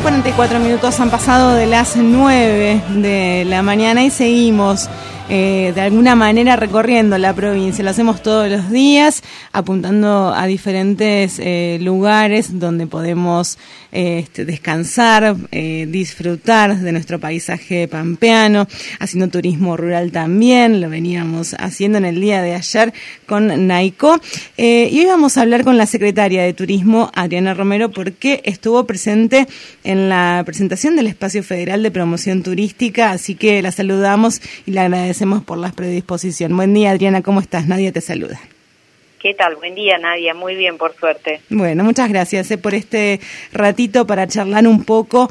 44 minutos han pasado de las 9 de la mañana y seguimos de alguna manera recorriendo la provincia. Lo hacemos todos los días, apuntando a diferentes lugares donde podemos descansar, disfrutar de nuestro paisaje pampeano, haciendo turismo rural también. Lo veníamos haciendo en el día de ayer con Naiko. Y hoy vamos a hablar con la secretaria de Turismo, Adriana Romero, porque estuvo presente en la presentación del Espacio Federal de Promoción Turística, así que la saludamos y le agradecemos por la predisposición. Buen día, Adriana, ¿cómo estás? Nadia te saluda. ¿Qué tal? Buen día, Nadia. Muy bien, por suerte. Bueno, muchas gracias por este ratito para charlar un poco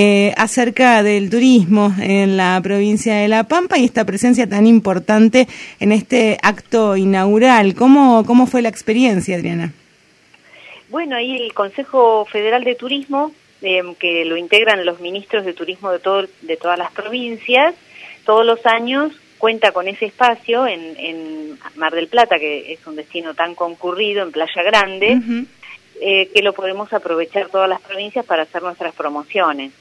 acerca del turismo en la provincia de La Pampa y esta presencia tan importante en este acto inaugural. ¿Cómo fue la experiencia, Adriana? Bueno, ahí el Consejo Federal de Turismo, que lo integran los ministros de turismo de todas las provincias, todos los años cuenta con ese espacio en Mar del Plata, que es un destino tan concurrido, en Playa Grande, que lo podemos aprovechar todas las provincias para hacer nuestras promociones.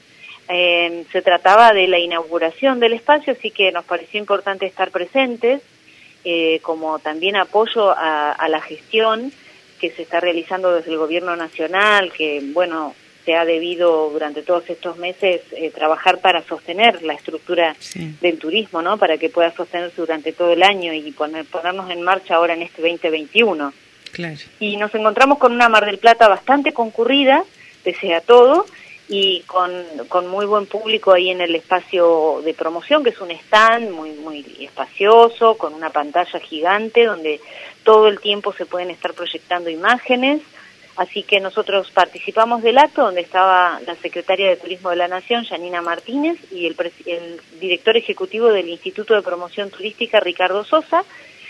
Se trataba de la inauguración del espacio, así que nos pareció importante estar presentes, como también apoyo a la gestión que se está realizando desde el Gobierno Nacional, que, bueno, se ha debido durante todos estos meses trabajar para sostener la estructura del turismo, ¿no? Para que pueda sostenerse durante todo el año y ponernos en marcha ahora en este 2021. Claro. Y nos encontramos con una Mar del Plata bastante concurrida, pese a todo, y con muy buen público ahí en el espacio de promoción, que es un stand muy espacioso, con una pantalla gigante donde todo el tiempo se pueden estar proyectando imágenes. Así que nosotros participamos del acto donde estaba la secretaria de Turismo de la Nación, Yanina Martínez, y el director ejecutivo del Instituto de Promoción Turística, Ricardo Sosa.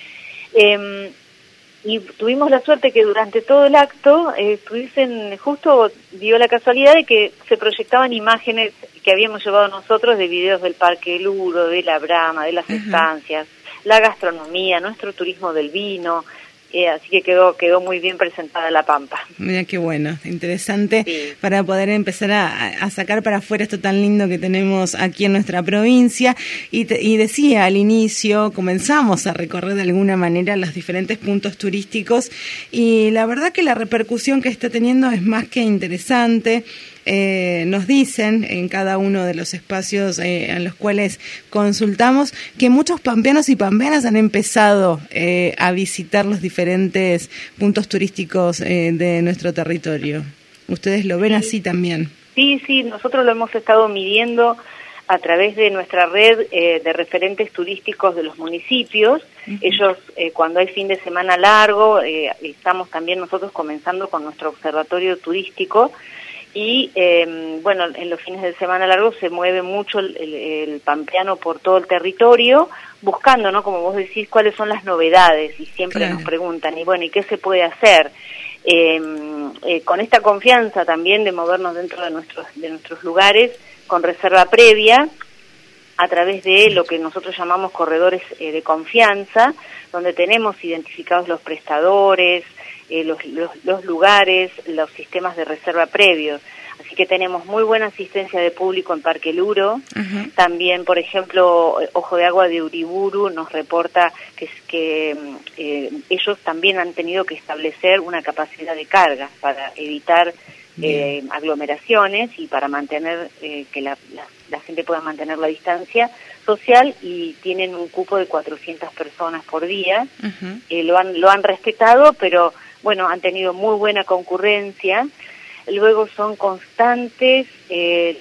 Y tuvimos la suerte que durante todo el acto justo dio la casualidad de que se proyectaban imágenes que habíamos llevado nosotros de videos del Parque Luro, de la Brama, de las estancias, la gastronomía, nuestro turismo del vino. Así que quedó muy bien presentada La Pampa. Mira qué bueno, interesante, sí, para poder empezar a sacar para afuera esto tan lindo que tenemos aquí en nuestra provincia. Y decía al inicio, comenzamos a recorrer de alguna manera los diferentes puntos turísticos y la verdad que la repercusión que está teniendo es más que interesante. Nos dicen en cada uno de los espacios en los cuales consultamos que muchos pampeanos y pampeanas han empezado a visitar los diferentes puntos turísticos de nuestro territorio. ¿Ustedes lo ven así también? Sí, nosotros lo hemos estado midiendo a través de nuestra red de referentes turísticos de los municipios. Ellos, cuando hay fin de semana largo, estamos también nosotros comenzando con nuestro observatorio turístico. Y bueno, en los fines de semana largos se mueve mucho el pampeano por todo el territorio, buscando, ¿no? Como vos decís, cuáles son las novedades, y siempre nos preguntan, y bueno, ¿y qué se puede hacer? Con esta confianza también de movernos dentro de nuestros lugares, con reserva previa, a través de lo que nosotros llamamos corredores de confianza, donde tenemos identificados los prestadores, los lugares, los sistemas de reserva previos. Así que tenemos muy buena asistencia de público en Parque Luro. También, por ejemplo, Ojo de Agua de Uriburu nos reporta que ellos también han tenido que establecer una capacidad de carga para evitar aglomeraciones y para mantener que la gente pueda mantener la distancia social, y tienen un cupo de 400 personas por día. Lo han respetado, pero bueno, han tenido muy buena concurrencia. Luego son constantes se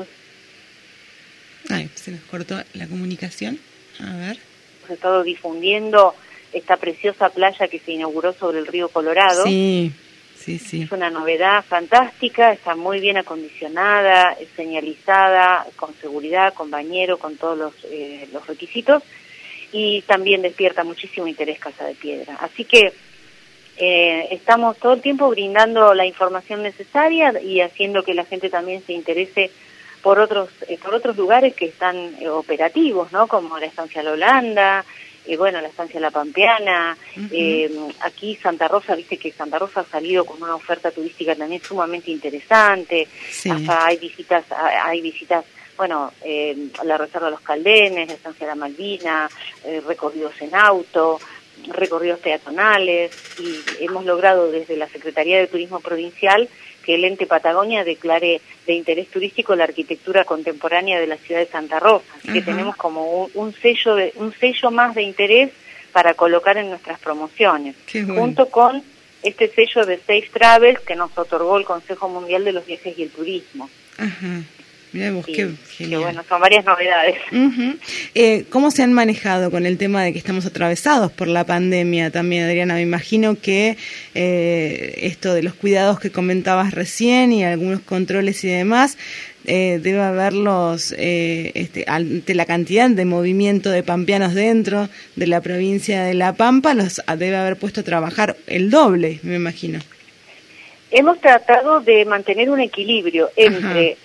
nos cortó la comunicación. A ver. Hemos estado difundiendo esta preciosa playa que se inauguró sobre el río Colorado. Sí. Es una novedad fantástica, está muy bien acondicionada, es señalizada, con seguridad, con bañero, con todos los requisitos, y también despierta muchísimo interés Casa de Piedra. Así que estamos todo el tiempo brindando la información necesaria y haciendo que la gente también se interese por otros lugares que están operativos, ¿no? Como la Estancia La Holanda, bueno, la estancia La Pampeana, aquí Santa Rosa, viste que Santa Rosa ha salido con una oferta turística también sumamente interesante, hasta hay visitas, bueno, la Reserva de los Caldenes, la estancia La Malvina, recorridos en auto, recorridos peatonales, y hemos logrado desde la Secretaría de Turismo Provincial que el ente Patagonia declare de interés turístico la arquitectura contemporánea de la ciudad de Santa Rosa. Así que tenemos como un sello más de interés para colocar en nuestras promociones, junto con este sello de Safe Travels que nos otorgó el Consejo Mundial de los Viajes y el Turismo. Mirá vos, qué genial. Que bueno, son varias novedades. ¿Cómo se han manejado con el tema de que estamos atravesados por la pandemia también, Adriana? Me imagino que esto de los cuidados que comentabas recién y algunos controles y demás, debe haberlos, ante la cantidad de movimiento de pampeanos dentro de la provincia de La Pampa, los debe haber puesto a trabajar el doble, me imagino. Hemos tratado de mantener un equilibrio entre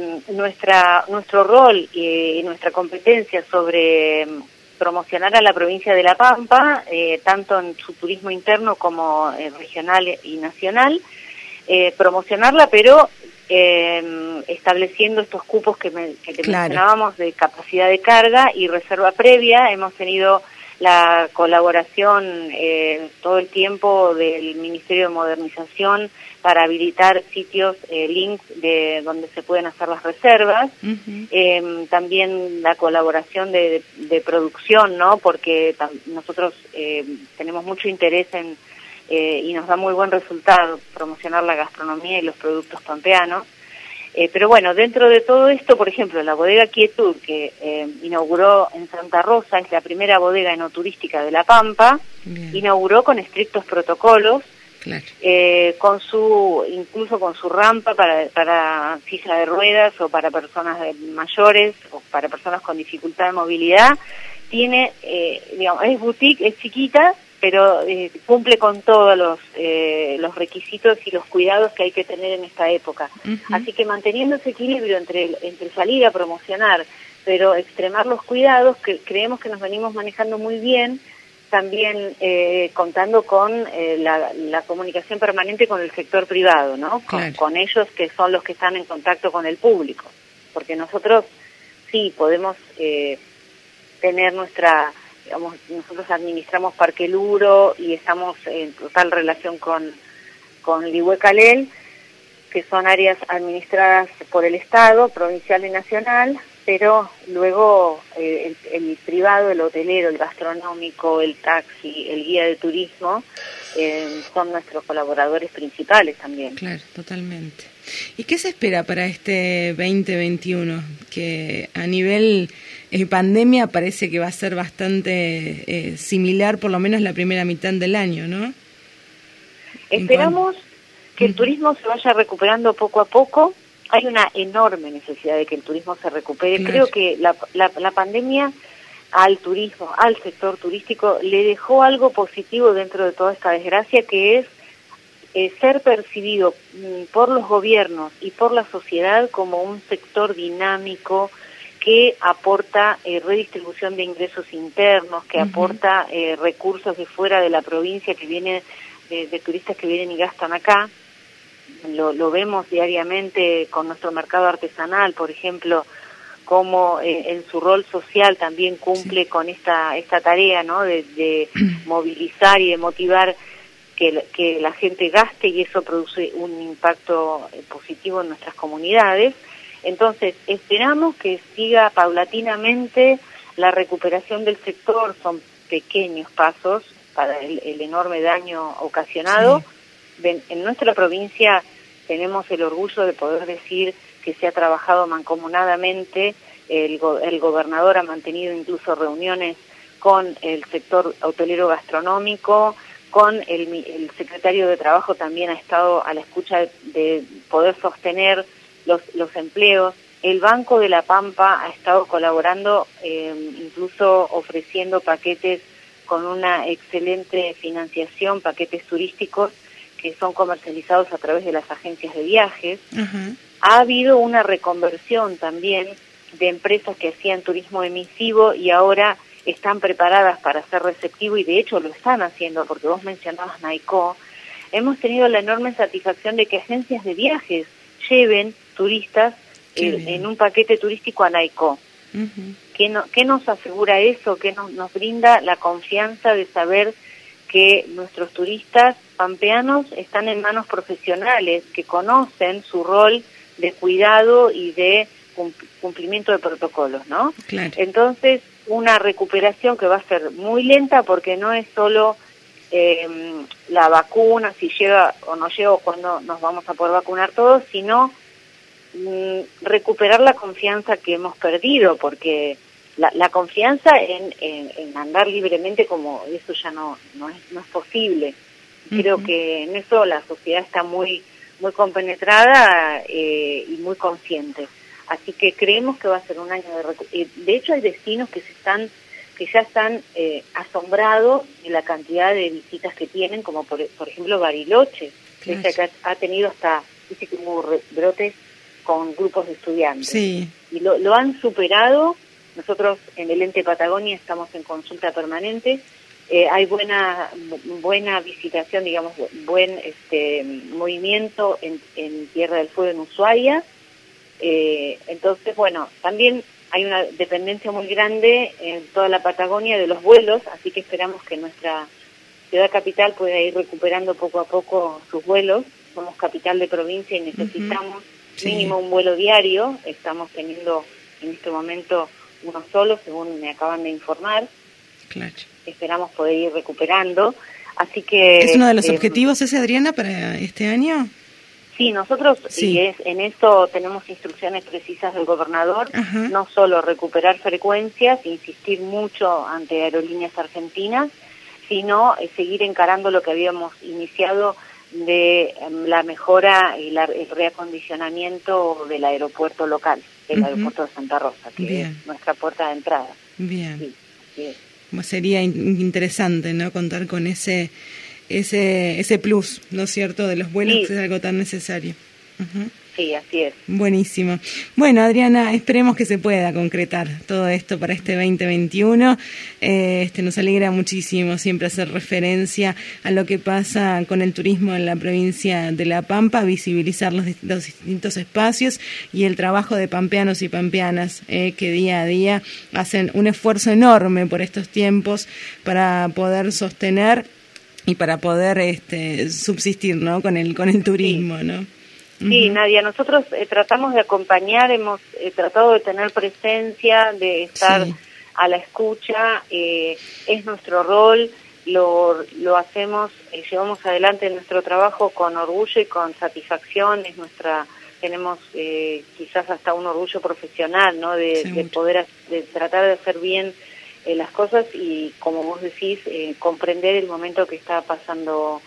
nuestro rol y nuestra competencia sobre promocionar a la provincia de La Pampa, tanto en su turismo interno como regional y nacional, promocionarla, pero estableciendo estos cupos que mencionábamos de capacidad de carga y reserva previa. Hemos tenido la colaboración todo el tiempo del Ministerio de Modernización para habilitar sitios, links de donde se pueden hacer las reservas. También la colaboración de producción, ¿no? Porque nosotros tenemos mucho interés en y nos da muy buen resultado promocionar la gastronomía y los productos pampeanos. Pero bueno, dentro de todo esto, por ejemplo, la bodega Quietud, que inauguró en Santa Rosa, es la primera bodega enoturística de La Pampa. Bien. Inauguró con estrictos protocolos, claro. Incluso con su rampa para silla de ruedas o para personas mayores o para personas con dificultad de movilidad. Tiene, digamos, es boutique, es chiquita, pero cumple con todos los requisitos y los cuidados que hay que tener en esta época. Así que manteniendo ese equilibrio entre salir a promocionar, pero extremar los cuidados, que creemos que nos venimos manejando muy bien, también contando con la comunicación permanente con el sector privado, ¿no? Claro. Con ellos, que son los que están en contacto con el público. Porque nosotros sí podemos tener digamos, nosotros administramos Parque Luro y estamos en total relación con Lihuecalel, que son áreas administradas por el Estado, provincial y nacional, pero luego el privado, el hotelero, el gastronómico, el taxi, el guía de turismo, son nuestros colaboradores principales también. Claro, totalmente. ¿Y qué se espera para este 2021? Que a nivel pandemia parece que va a ser bastante similar, por lo menos la primera mitad del año, ¿no? Esperamos que el turismo se vaya recuperando poco a poco. Hay una enorme necesidad de que el turismo se recupere. Claro. Creo que la pandemia al turismo, al sector turístico, le dejó algo positivo dentro de toda esta desgracia, que es ser percibido por los gobiernos y por la sociedad como un sector dinámico que aporta redistribución de ingresos internos, que aporta recursos de fuera de la provincia que viene de turistas que vienen y gastan acá. Lo vemos diariamente con nuestro mercado artesanal, por ejemplo, como en su rol social también cumple con esta tarea, ¿no? De movilizar y de motivar que la gente gaste, y eso produce un impacto positivo en nuestras comunidades. Entonces, esperamos que siga paulatinamente la recuperación del sector. Son pequeños pasos para el enorme daño ocasionado. Sí. En nuestra provincia tenemos el orgullo de poder decir que se ha trabajado mancomunadamente. El gobernador ha mantenido incluso reuniones con el sector hotelero gastronómico, con el secretario de Trabajo también ha estado a la escucha de poder sostener los empleos. El Banco de La Pampa ha estado colaborando, incluso ofreciendo paquetes con una excelente financiación, paquetes turísticos que son comercializados a través de las agencias de viajes. Ha habido una reconversión también de empresas que hacían turismo emisivo y ahora están preparadas para ser receptivos y de hecho lo están haciendo, porque vos mencionabas Naicó. Hemos tenido la enorme satisfacción de que agencias de viajes lleven turistas en un paquete turístico a Naicó. Uh-huh. ¿Qué nos asegura eso? ¿Qué nos brinda la confianza de saber que nuestros turistas pampeanos están en manos profesionales que conocen su rol de cuidado y de cumplimiento de protocolos, ¿no? Claro. Entonces, una recuperación que va a ser muy lenta porque no es solo la vacuna, si llega o no llega o cuándo nos vamos a poder vacunar todos, sino recuperar la confianza que hemos perdido, porque la confianza en andar libremente, como eso ya no es posible. Creo uh-huh. que en eso la sociedad está muy compenetrada y muy consciente. Así que creemos que va a ser un año de hecho hay destinos que ya están asombrados de la cantidad de visitas que tienen, como por ejemplo Bariloche, claro. Que ha tenido hasta, dice que hubo brotes con grupos de estudiantes. Sí. Y lo han superado. Nosotros en el Ente Patagonia estamos en consulta permanente. Hay buena visitación, digamos, buen movimiento en Tierra del Fuego, en Ushuaia. Entonces, bueno, también hay una dependencia muy grande en toda la Patagonia de los vuelos, así que esperamos que nuestra ciudad capital pueda ir recuperando poco a poco sus vuelos. Somos capital de provincia y necesitamos uh-huh. mínimo un vuelo diario. Estamos teniendo en este momento uno solo, según me acaban de informar. Claro. Esperamos poder ir recuperando. Así que ¿es uno de los objetivos ese, Adriana, para este año? Sí, nosotros en esto tenemos instrucciones precisas del gobernador, uh-huh. no solo recuperar frecuencias, insistir mucho ante Aerolíneas Argentinas, sino seguir encarando lo que habíamos iniciado de la mejora y el reacondicionamiento del aeropuerto local, el uh-huh. aeropuerto de Santa Rosa, que Bien. Es nuestra puerta de entrada. Bien. Sí, así es. Como sería interesante, ¿no?, contar con ese plus, ¿no es cierto?, de los vuelos, sí. que es algo tan necesario. Uh-huh. Sí, así es. Buenísimo. Bueno, Adriana, esperemos que se pueda concretar todo esto para este 2021. Nos alegra muchísimo siempre hacer referencia a lo que pasa con el turismo en la provincia de La Pampa, visibilizar los distintos espacios y el trabajo de pampeanos y pampeanas que día a día hacen un esfuerzo enorme por estos tiempos para poder sostener y para poder subsistir, ¿no?, con el turismo, sí. ¿no? Sí, Uh-huh. Nadia, nosotros tratamos de acompañar, hemos tratado de tener presencia, de estar sí. a la escucha, es nuestro rol, lo hacemos, llevamos adelante nuestro trabajo con orgullo y con satisfacción, tenemos quizás hasta un orgullo profesional, ¿no?, de poder de tratar de hacer bien las cosas y, como vos decís, comprender el momento que están pasando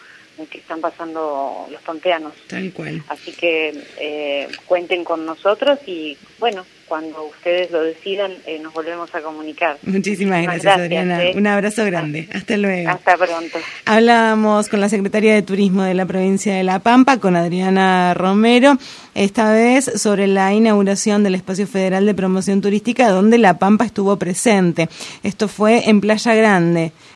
los pampeanos. Tal cual. Así que cuenten con nosotros y, bueno, cuando ustedes lo decidan, nos volvemos a comunicar. Muchísimas gracias, Adriana. Un abrazo grande. Hasta luego. Hasta pronto. Hablábamos con la Secretaría de Turismo de la provincia de La Pampa, con Adriana Romero, esta vez sobre la inauguración del Espacio Federal de Promoción Turística, donde La Pampa estuvo presente. Esto fue en Playa Grande,